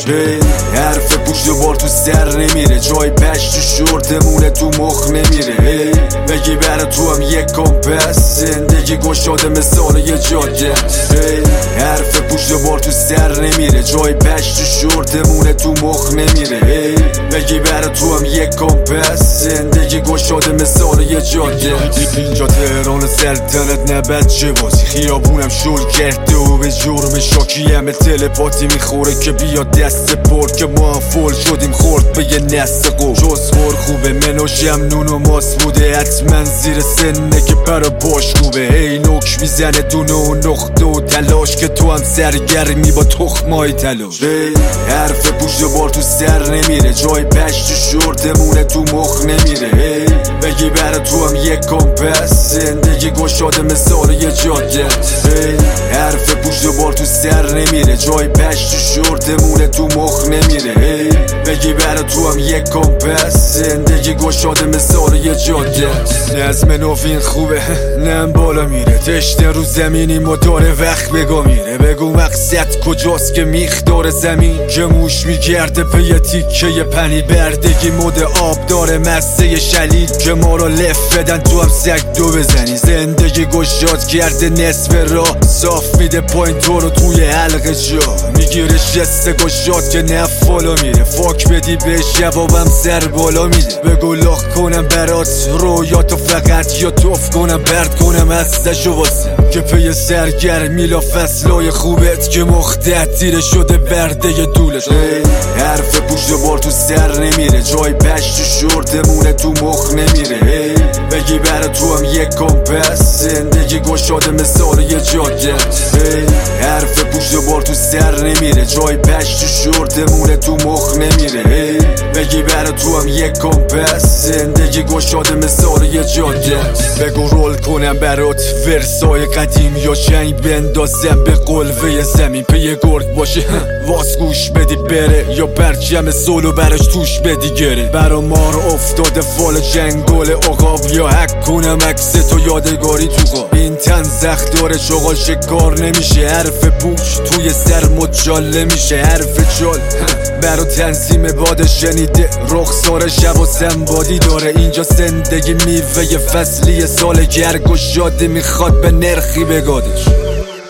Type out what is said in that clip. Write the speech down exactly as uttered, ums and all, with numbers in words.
حرف پشت بار تو سر نمیره، جای پش تو شورتمونه تو مخ نمیره. بگی برا تو هم یک کمپس، زندگی گشاده مثال یه جاده. حرف پشت بار تو سر نمیره، جای پش تو شورتمونه تو مخ نمیره. بگی برا تو هم یک کمپس، زندگی گشاده مثال یه جاده. اینجا تهران سلطنت نبد چه بازی، خیابونم شل کرده و به جرم شاکی همه تلپاتی میخوره که بیا دست پر، که ما هم فول شدیم خورد به یه نسل قول. جز خور خوبه منوشم نون و ماس بوده، حتما زیر سنه که برا باش خوبه. هی نوک میزنه دونه و نقطه و تلاش، که تو هم سرگرمی با تخمای تلاش. حرف پوشت بار تو سر نمیره، جای پش تو شورتمونه تو مخ نمیره. بگی برا تو هم یک کمپس، زندگی گشاده مثال یه جاده. حرف پوشت بار تو سر نمیره، جای پش تو شورتمونه تو مخ نمیره. بگی برا تو هم یک کمپس، زندگی گشاده مثال یه جاده. نظم نوین خوبه نم بالا میره، تشنه رو زمینی ما داره وقت بگا میره. بگو مقصد کجاست که میخدار زمین، که موش میگرده به یه تیکه یه پنی. بردگی مد آب داره مسته شلید، که ما رو لف بدن تو هم سگ دو بزنی. زندگی گشاد کرده نصف راه، صاف میده پایین تو رو توی حلقه جا. میگیره شسته گشاد که نفالا میره، فاک بدی بهش جوابم سر بالا میده. بگو لاخ کنم برات رویاتو، فقط یا توف کنم برد کنم هستشو واسه، که پی سرگرمی لا فصلای خوبت، که مخته تیره شده برده یه دولت. حرف پوشت بار تو سر نمیره، جای پش تو شورتمونه تو مخ نمیره. بگی برا تو هم یک کمپس، زندگی گشاده مثال یه جاده. حرف پوشت بار تو سر نمیره، جای پش تو شورتمونه تو مخ نمیره. بگی برا تو هم یک کمپس، زندگی گشاده مثال یه جاده. بگو رول کنم برات ورسای قدیم، یا چنگ بندازم به قلوه زمین. پی گرگ باشه واس گوش بدی بره، یا برچم سولو براش توش بدی گره. برا مار افتاده فال جنگل عقاب، یا حک کنم عکس تو یادگاری تو خواب. این تن زخ داره چغال شکار نمیشه، حرف پوچ توی سر مجاله میشه. حرف جال برا تنظیم باد شنیده، رخسار شب و سنبادی داره. اینجا زندگی میوه فصلی سال گرگ و شاده، میخواد به نرخی بگادش.